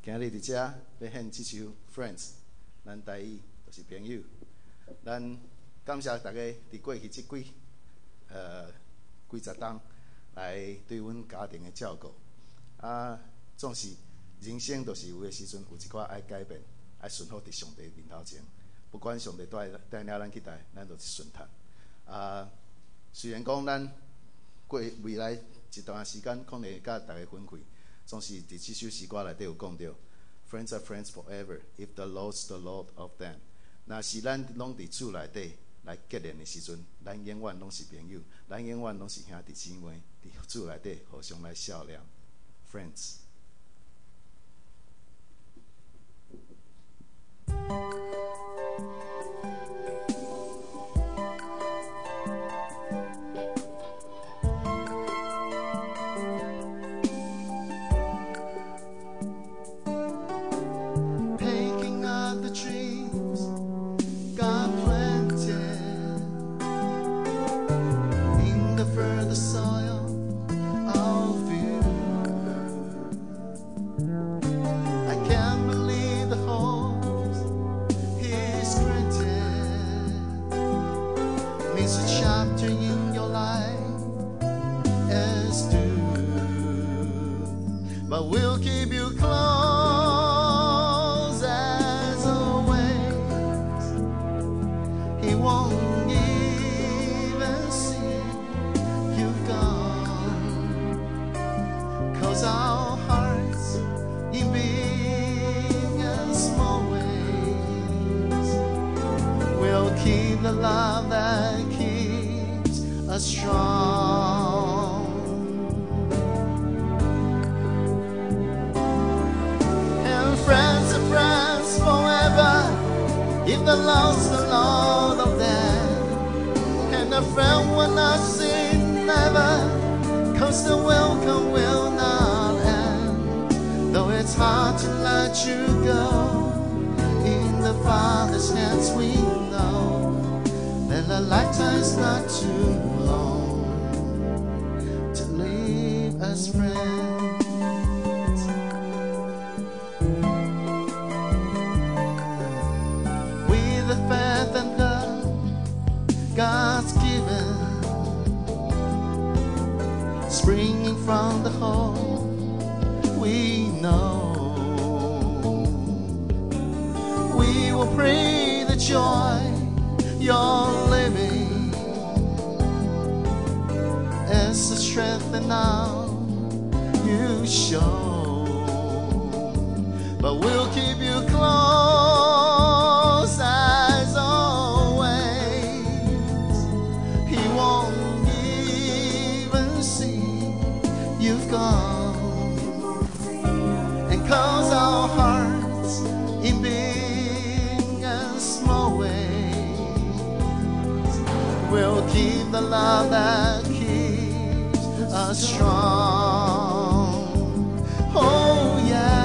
今日伫遮要献这首《Friends》，咱台语就是朋友。咱感谢大家伫过去几十天来对阮家庭的照顾。总是人生就是有的时阵有一寡爱改变，爱顺服伫上帝面头前。不管上帝带领咱去台，咱就是顺从。虽然讲咱过未来一段时间可能会甲大家分开。总是伫这首诗歌内底有讲到 ，Friends are friends forever if the Lord's the Lord of them。若是咱拢伫主内底来结连的时阵，咱永远拢是朋友，咱永远拢是兄弟姊妹，伫主内底互相来照亮 ，Friends。But we'll keep you close as always. He won't even see you gone, 'cause our hearts in big and small ways will keep the love that keeps us strong. If the Lord's the Lord of them, and a friend will not sin never, 'cause the welcome will not end. Though it's hard to let you go, in the Father's hands we know that a lifetime's not too long to leave us friends. Faith and love God's given, springing from the heart, we know. We will pray the joy you're living as the strength and now you show. But we'll keep you close as always. He won't even see you've gone, and 'cause our hearts in big and small ways will keep the love that keeps us strong. Oh yeah.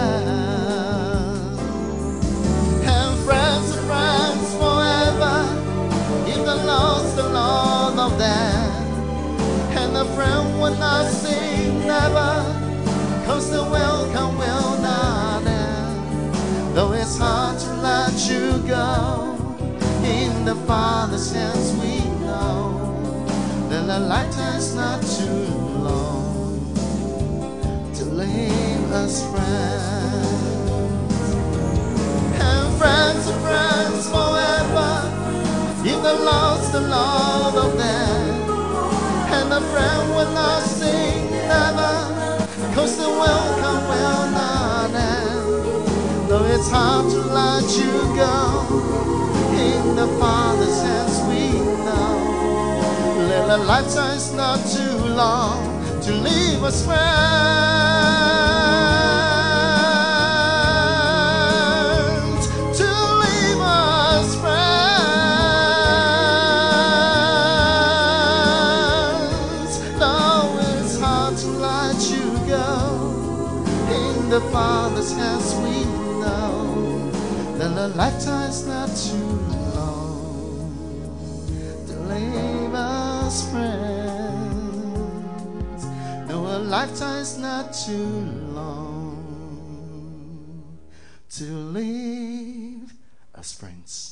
The Lord of them, and the friend will not sing never, 'cause the welcome will not end. Though it's hard to let you go, in the Father's hands we know that a lifetime's not too long to leave us friends. And friends are friends forever. If the Lord's the Lord of them, and the friend will not sing never, 'cause the welcome will not end. Though it's hard to let you go, in the Father's hands we know that a lifetime's not too long to leave us friends, to leave us friends. The Father's hands we know that a lifetime's not too long to leave us friends. No, a lifetime's not too long to live as friends.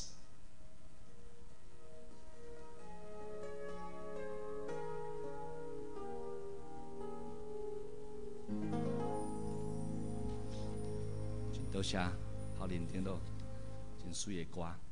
多谢好聆听咯，真水的歌。